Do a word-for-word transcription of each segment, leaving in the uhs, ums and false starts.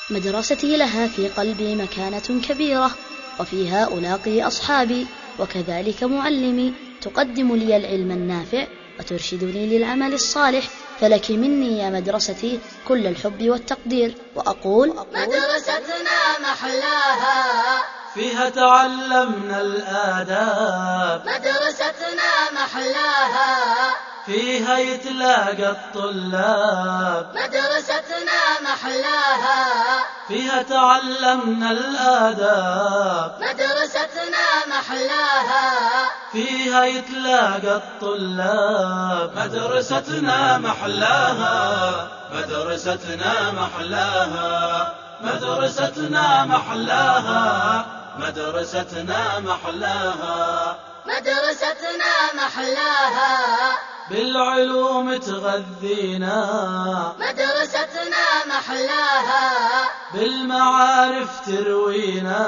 مدرستي لها في قلبي مكانة كبيرة، وفيها ألاقي أصحابي وكذلك معلمي تقدم لي العلم النافع وترشدني للعمل الصالح. فلك مني يا مدرستي كل الحب والتقدير، وأقول مدرستنا محلاها فيها تعلمنا الآداب، مدرستنا محلاها فيها يتلاقى الطلاب، مدرستنا محلاها فيها تعلمنا الآداب، مدرستنا محلاها فيها يتلاقى الطلاب. مدرستنا محلاها، مدرستنا محلاها، مدرستنا محلاها، مدرستنا محلاها، مدرستنا محلاها بالعلوم تغذينا، مدرستنا محلاها بالمعارف تروينا،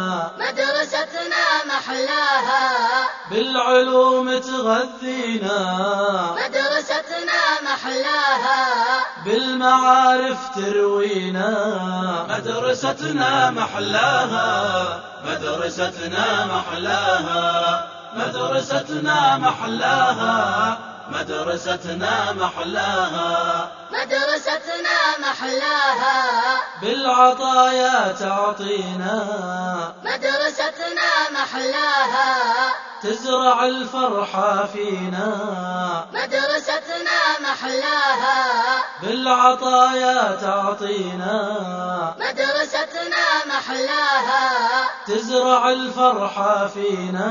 مدرستنا محلاها بالعلوم تغذينا، مدرستنا محلاها بالمعارف تروينا. مدرستنا محلاها، مدرستنا محلاها، مدرستنا محلاها، مدرستنا محلاها، مدرستنا محلاها بالعطايا تعطينا، مدرستنا محلاها تزرع الفرحة فينا. مدرستنا محلاها بالعطايا تعطينا، مدرستنا محلاها تزرع الفرحة فينا.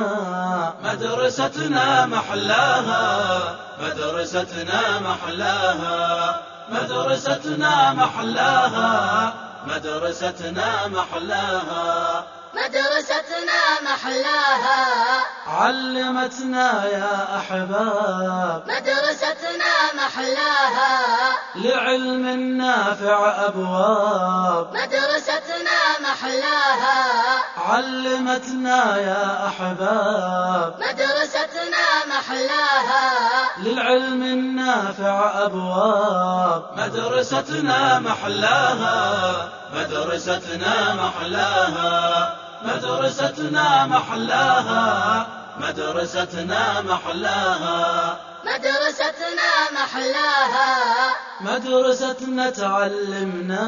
مدرستنا محلاها، مدرستنا محلاها، مدرستنا محلاها، مدرستنا محلاها، مدرستنا محلاها علمتنا يا أحباب، مدرستنا محلاها لعلم نافع أبواب. مدرستنا محلاها علمتنا يا أحباب، مدرستنا محلاها للعلم النافع أبواب. مدرستنا محلاها، مدرستنا محلاها، مدرستنا محلاها، مدرستنا محلاها، مدرستنا محلاها مدرستنا تعلمنا،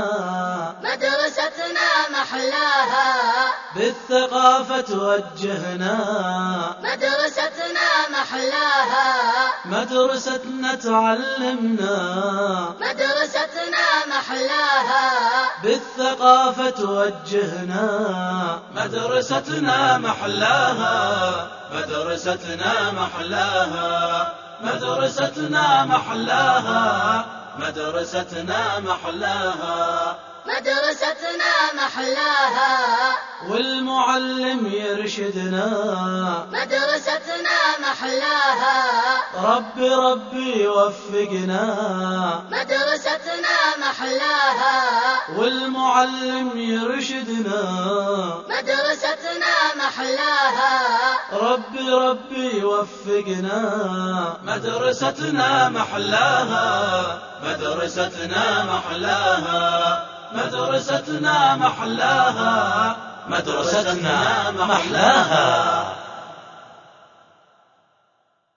مدرستنا محلاها بالثقافة توجهنا. مدرستنا محلاها مدرستنا تعلمنا، مدرستنا محلاها بالثقافة توجهنا. مدرستنا محلاها، مدرستنا محلاها، مدرستنا محلاها، مدرستنا محلاها، مدرستنا محلاها والمعلم يرشدنا. مدرستنا محلاها ربي ربي وفقنا. مدرستنا محلاها والمعلم يرشدنا. مدرستنا محلاها ربي ربي وفقنا. مدرستنا محلاها، مدرستنا محلاها، مدرستنا محلاها، مدرستنا محلاها.